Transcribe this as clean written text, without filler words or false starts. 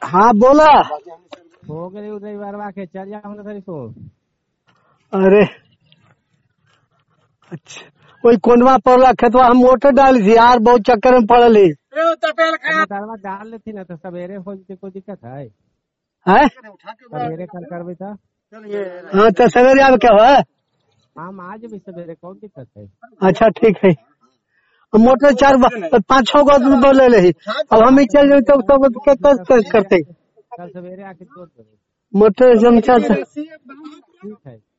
हाँ बोला। हो गए रविवार वाके चल जा हम सरी तो। अरे अच्छा, वही कोंडवा पड़ला खेतवा हम मोटर डाली थी यार, बहुत चक्कर में पड़ल ही। मोटरवा डाल लेती ना तो सवेरे हो जती, कोई दिक्कत है? हैं? सवेरे कल करबे तो। हाँ तो सवेरे आब क्या हुआ? हम आज भी सवेरे, कौन दिक्कत है? अच्छा ठीक है। मोटर 4-5-6 गो आदमी बोले रही, अब हम ही चल जाए तो करते कल सवेरे आके जोड़ देबे। मोटर जम ठीक है।